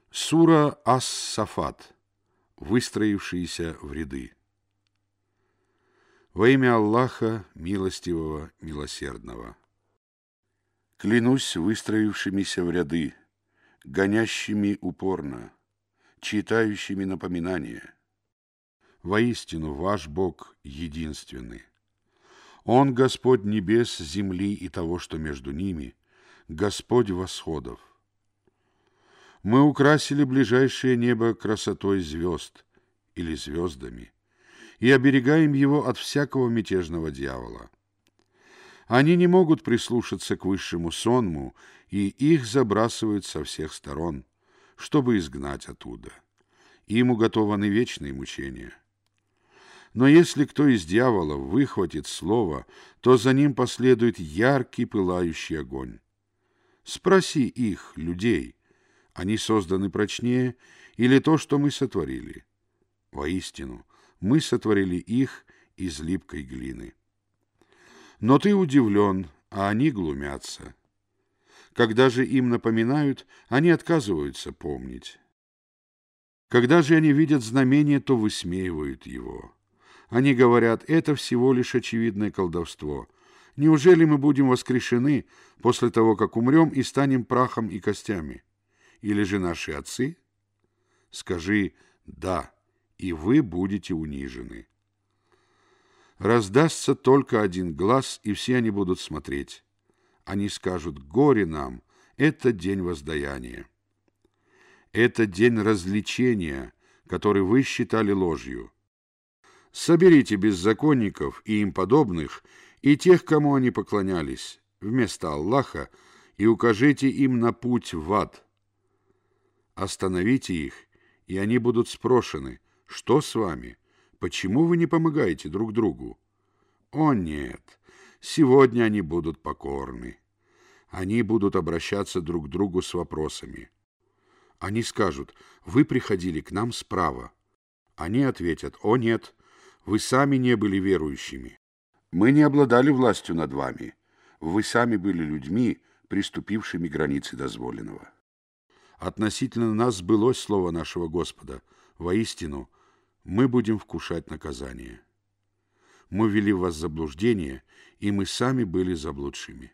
Сура Ас-Сафат. Выстроившиеся в ряды. Во имя Аллаха, милостивого, милосердного. Клянусь выстроившимися в ряды, гонящими упорно, читающими напоминания. Воистину, ваш Бог единственный. Он Господь небес, земли и того, что между ними, Господь восходов. Мы украсили ближайшее небо красотой звезд или звездами и оберегаем его от всякого мятежного дьявола. Они не могут прислушаться к высшему сонму, и их забрасывают со всех сторон, чтобы изгнать оттуда. Им уготованы вечные мучения. Но если кто из дьяволов выхватит слово, то за ним последует яркий пылающий огонь. Спроси их, людей, они созданы прочнее, или то, что мы сотворили? Воистину, мы сотворили их из липкой глины. Но ты удивлен, а они глумятся. Когда же им напоминают, они отказываются помнить. Когда же они видят знамение, то высмеивают его. Они говорят, это всего лишь очевидное колдовство. Неужели мы будем воскрешены после того, как умрем и станем прахом и костями? Или же наши отцы? Скажи «да», и вы будете унижены. Раздастся только один глас, и все они будут смотреть. Они скажут «горе нам, это день воздаяния». Это день развлечения, который вы считали ложью. Соберите беззаконников и им подобных, и тех, кому они поклонялись, вместо Аллаха, и укажите им на путь в ад. Остановите их, и они будут спрошены, что с вами, почему вы не помогаете друг другу? О нет, сегодня они будут покорны. Они будут обращаться друг к другу с вопросами. Они скажут, вы приходили к нам справа. Они ответят, о нет, вы сами не были верующими. Мы не обладали властью над вами. Вы сами были людьми, приступившими к границе дозволенного. Относительно нас сбылось слово нашего Господа. Воистину, мы будем вкушать наказание. Мы ввели вас в заблуждение, и мы сами были заблудшими.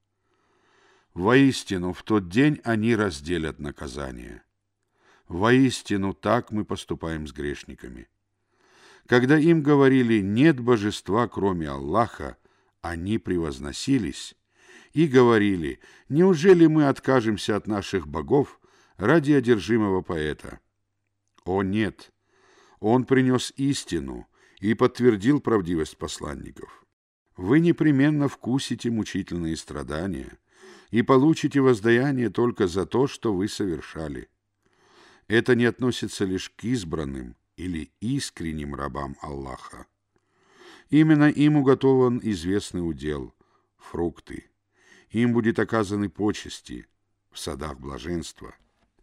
Воистину, в тот день они разделят наказание. Воистину, так мы поступаем с грешниками. Когда им говорили «нет божества, кроме Аллаха», они превозносились и говорили «неужели мы откажемся от наших богов ради одержимого поэта?» О нет! Он принес истину и подтвердил правдивость посланников. Вы непременно вкусите мучительные страдания и получите воздаяние только за то, что вы совершали. Это не относится лишь к избранным или искренним рабам Аллаха. Именно им уготован известный удел – фрукты. Им будет оказаны почести в садах блаженства.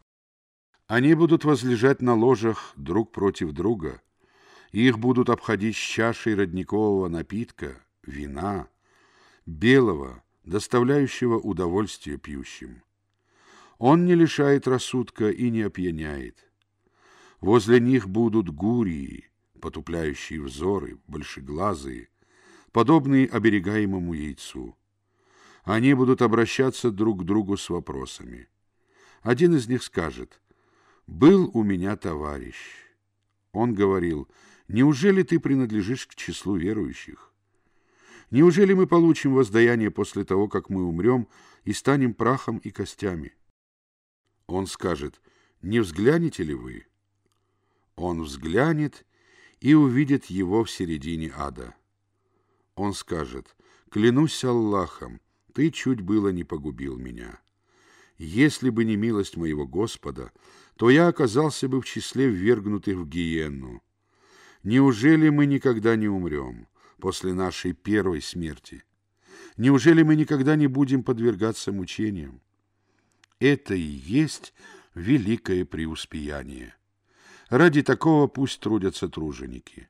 Они будут возлежать на ложах друг против друга, их будут обходить с чашей родникового напитка, вина, белого, доставляющего удовольствие пьющим. Он не лишает рассудка и не опьяняет. Возле них будут гурии, потупляющие взоры, большеглазые, подобные оберегаемому яйцу. Они будут обращаться друг к другу с вопросами. Один из них скажет: «Был у меня товарищ». Он говорил: «Неужели ты принадлежишь к числу верующих? Неужели мы получим воздаяние после того, как мы умрем и станем прахом и костями?» Он скажет: «Не взглянете ли вы?» Он взглянет и увидит его в середине ада. Он скажет: «Клянусь Аллахом, ты чуть было не погубил меня. Если бы не милость моего Господа, то я оказался бы в числе ввергнутых в гиенну. Неужели мы никогда не умрем после нашей первой смерти? Неужели мы никогда не будем подвергаться мучениям? Это и есть великое преуспеяние. Ради такого пусть трудятся труженики.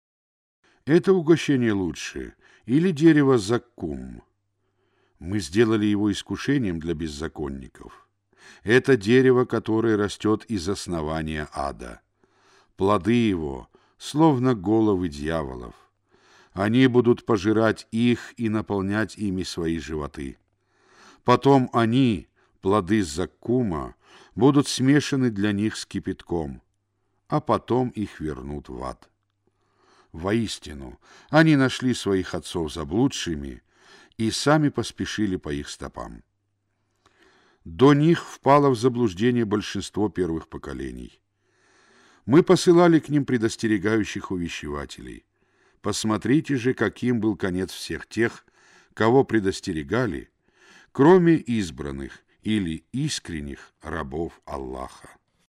Это угощение лучше, или дерево заккум. Мы сделали его искушением для беззаконников. Это дерево, которое растет из основания ада. Плоды его, словно головы дьяволов. Они будут пожирать их и наполнять ими свои животы. Потом они, плоды заккума, будут смешаны для них с кипятком, а потом их вернут в ад. Воистину, они нашли своих отцов заблудшими и сами поспешили по их стопам. До них впало в заблуждение большинство первых поколений. Мы посылали к ним предостерегающих увещевателей. Посмотрите же, каким был конец всех тех, кого предостерегали, кроме избранных или искренних рабов Аллаха.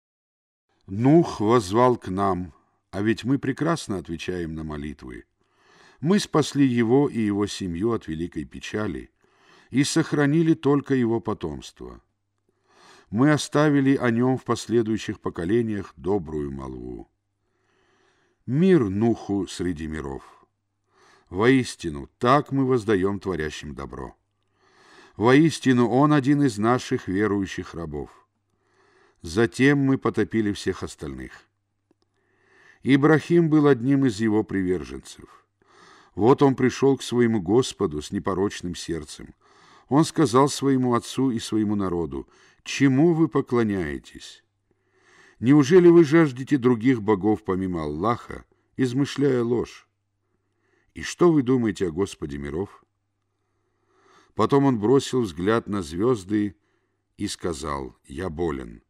Нух воззвал к нам, а ведь мы прекрасно отвечаем на молитвы. Мы спасли его и его семью от великой печали и сохранили только его потомство. Мы оставили о нем в последующих поколениях добрую молву. Мир Нуху среди миров. Воистину, так мы воздаем творящим добро. Воистину, он один из наших верующих рабов. Затем мы потопили всех остальных. Ибрахим был одним из его приверженцев. Вот он пришел к своему Господу с непорочным сердцем. Он сказал своему отцу и своему народу: «Чему вы поклоняетесь? Неужели вы жаждете других богов помимо Аллаха, измышляя ложь? И что вы думаете о Господе миров?» Потом он бросил взгляд на звезды и сказал: «Я болен».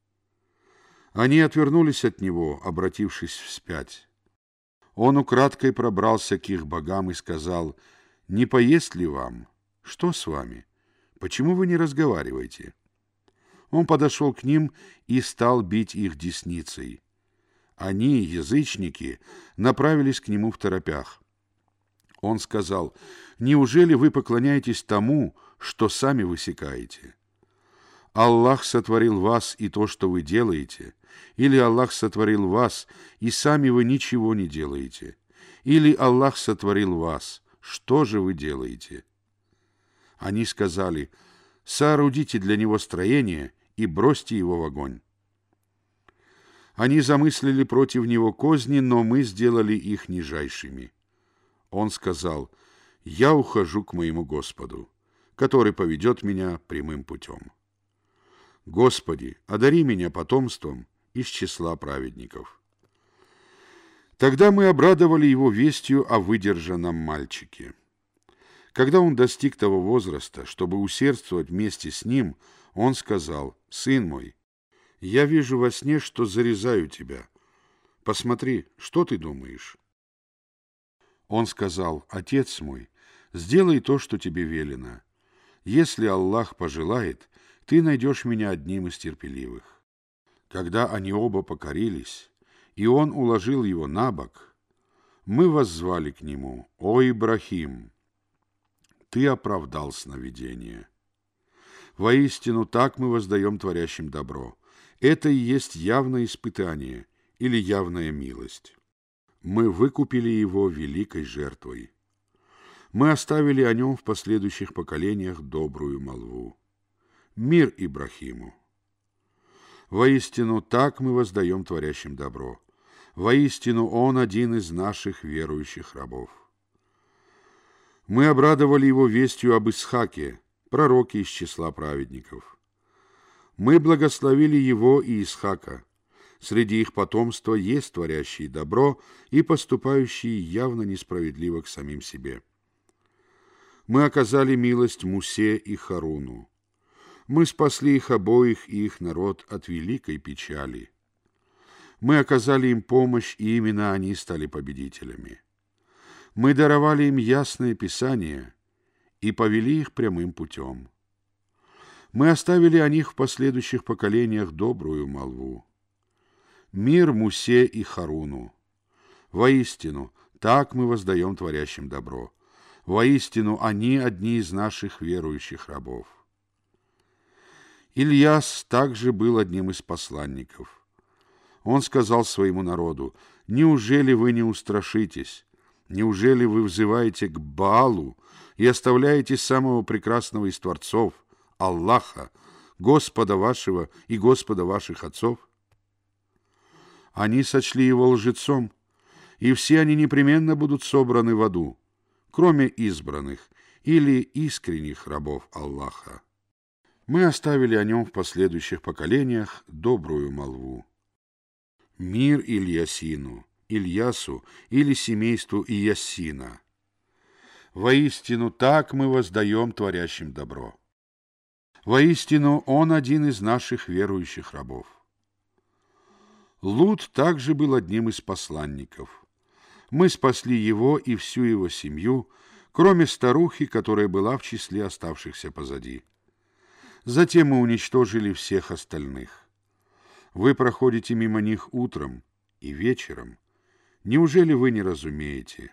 Они отвернулись от него, обратившись вспять. Он украдкой пробрался к их богам и сказал: «Не поесть ли вам? Что с вами? Почему вы не разговариваете?» Он подошел к ним и стал бить их десницей. Они, язычники, направились к нему второпях. Он сказал: «Неужели вы поклоняетесь тому, что сами высекаете? Аллах сотворил вас и то, что вы делаете, или Аллах сотворил вас, и сами вы ничего не делаете, или Аллах сотворил вас, что же вы делаете?» Они сказали: «Соорудите для него строение и бросьте его в огонь». Они замыслили против него козни, но мы сделали их нижайшими. Он сказал: «Я ухожу к моему Господу, который поведет меня прямым путем. Господи, одари меня потомством из числа праведников». Тогда мы обрадовали его вестью о выдержанном мальчике. Когда он достиг того возраста, чтобы усердствовать вместе с ним, он сказал: «Сын мой, я вижу во сне, что зарезаю тебя. Посмотри, что ты думаешь?» Он сказал: «Отец мой, сделай то, что тебе велено. Если Аллах пожелает, ты найдешь меня одним из терпеливых». Когда они оба покорились, и он уложил его на бок, мы воззвали к нему: «О Ибрахим, ты оправдал сновидение». Воистину, так мы воздаем творящим добро. Это и есть явное испытание или явная милость. Мы выкупили его великой жертвой. Мы оставили о нем в последующих поколениях добрую молву. Мир Ибрахиму. Воистину, так мы воздаем творящим добро. Воистину, он один из наших верующих рабов. Мы обрадовали его вестью об Исхаке, пророке из числа праведников. Мы благословили его и Исхака. Среди их потомства есть творящие добро и поступающие явно несправедливо к самим себе. Мы оказали милость Мусе и Харуну. Мы спасли их обоих и их народ от великой печали. Мы оказали им помощь, и именно они стали победителями. Мы даровали им ясное Писание и повели их прямым путем. Мы оставили о них в последующих поколениях добрую молву. Мир Мусе и Харуну. Воистину, так мы воздаем творящим добро. Воистину, они одни из наших верующих рабов. Ильяс также был одним из посланников. Он сказал своему народу: «Неужели вы не устрашитесь? Неужели вы взываете к Баалу и оставляете самого прекрасного из творцов, Аллаха, Господа вашего и Господа ваших отцов? Они сочли его лжецом, и все они непременно будут собраны в аду, кроме избранных или искренних рабов Аллаха. Мы оставили о нем в последующих поколениях добрую молву. Мир Ильясину, Ильясу или семейству Иясина. Воистину так мы воздаем творящим добро. Воистину он один из наших верующих рабов. Лут также был одним из посланников. Мы спасли его и всю его семью, кроме старухи, которая была в числе оставшихся позади. Затем мы уничтожили всех остальных. Вы проходите мимо них утром и вечером. Неужели вы не разумеете?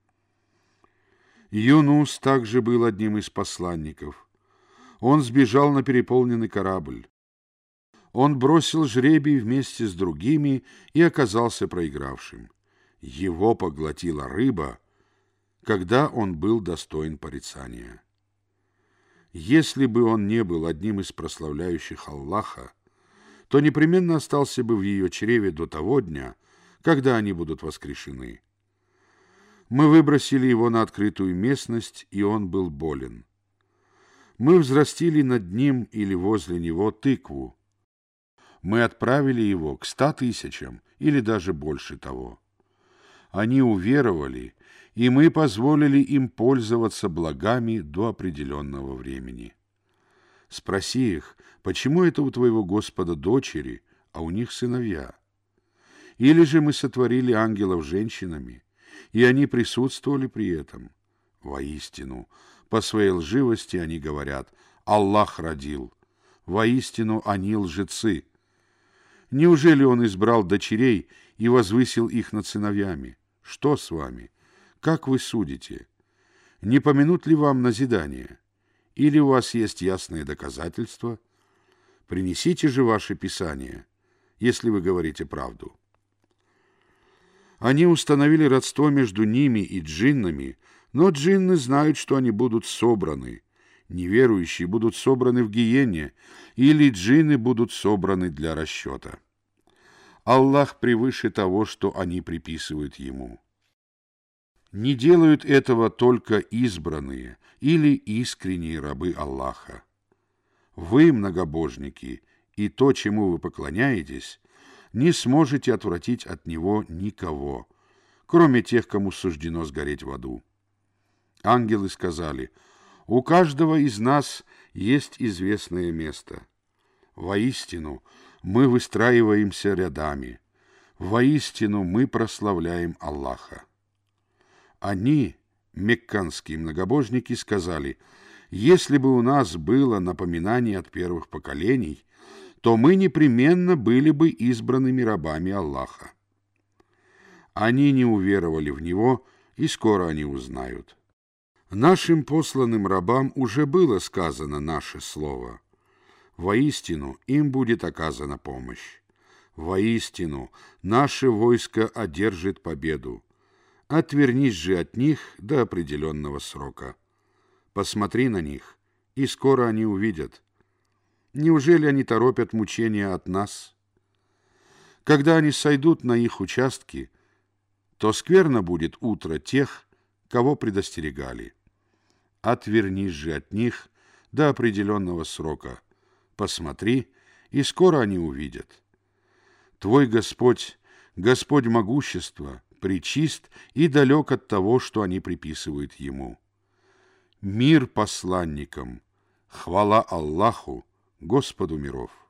Юнус также был одним из посланников. Он сбежал на переполненный корабль. Он бросил жребий вместе с другими и оказался проигравшим. Его поглотила рыба, когда он был достоин порицания. Если бы он не был одним из прославляющих Аллаха, то непременно остался бы в ее чреве до того дня, когда они будут воскрешены. Мы выбросили его на открытую местность, и он был болен. Мы взрастили над ним или возле него тыкву. Мы отправили его к 100 000 или даже больше того. Они уверовали, и мы позволили им пользоваться благами до определенного времени. Спроси их, почему это у твоего Господа дочери, а у них сыновья? Или же мы сотворили ангелов женщинами, и они присутствовали при этом? Воистину, по своей лживости они говорят: Аллах родил. Воистину, они лжецы. Неужели он избрал дочерей и возвысил их над сыновьями? Что с вами? Как вы судите? Не помянут ли вам назидание? Или у вас есть ясные доказательства? Принесите же ваше Писание, если вы говорите правду. Они установили родство между ними и джиннами, но джинны знают, что они будут собраны. Неверующие будут собраны в гиене, или джинны будут собраны для расчета. Аллах превыше того, что они приписывают ему. Не делают этого только избранные или искренние рабы Аллаха. Вы, многобожники, и то, чему вы поклоняетесь, не сможете отвратить от него никого, кроме тех, кому суждено сгореть в аду. Ангелы сказали: у каждого из нас есть известное место. Воистину, мы выстраиваемся рядами. Воистину, мы прославляем Аллаха. Они, мекканские многобожники, сказали: если бы у нас было напоминание от первых поколений, то мы непременно были бы избранными рабами Аллаха. Они не уверовали в Него, и скоро они узнают. Нашим посланным рабам уже было сказано наше слово. Воистину, им будет оказана помощь. Воистину, наше войско одержит победу. Отвернись же от них до определенного срока. Посмотри на них, и скоро они увидят. Неужели они торопят мучения от нас? Когда они сойдут на их участки, то скверно будет утро тех, кого предостерегали. Отвернись же от них до определенного срока. Посмотри, и скоро они увидят. Твой Господь, Господь могущества, пречист и далек от того, что они приписывают Ему. Мир посланникам, хвала Аллаху, Господу миров.